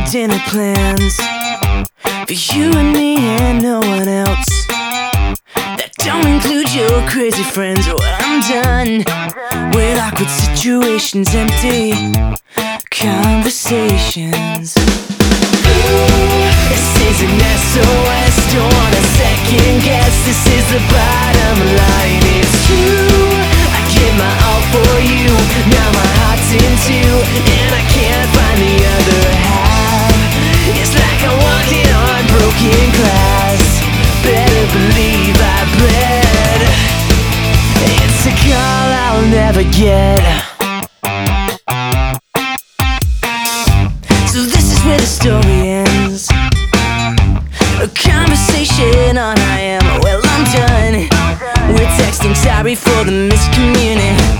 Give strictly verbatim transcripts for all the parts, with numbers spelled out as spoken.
dinner plans for you and me and no one else. That don't include your crazy friends. Oh, I'm done with awkward situations, empty conversations. This is an S O S, don't wanna second guess. This is the bottom line, it's true. I give my all for you, now my heart's in two, and I can't find the other half. It's like I'm walking on broken glass. Better believe I bled. It's a call I'll never get. So this is where the story ends. A conversation on I am. Well, I'm done. We're texting, sorry for the miscommunication.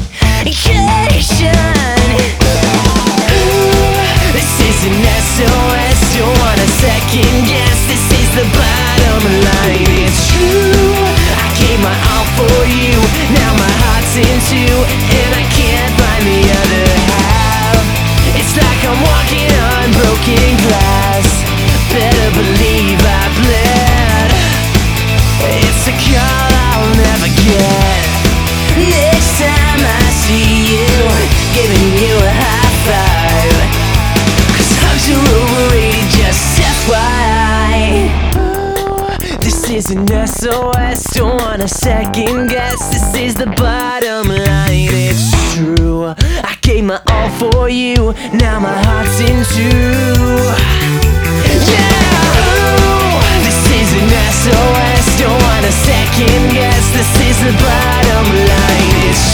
This is an S O S, don't wanna second guess. This is the bottom line, it's true. I gave my all for you, now my heart's in two, and I can't find the other half. It's like I'm walking on broken glass. Better believe I bled. It's a call I'll never get. Next time I see you, giving you a high five, 'cause hugs are overrated, just F Y I. Ooh, this is an S O S, don't wanna second guess. This is the bottom line, it's true. I gave my all for you, now my heart's in two. Yeah, ooh, this is an S O S, don't wanna second guess. This is the bottom line, it's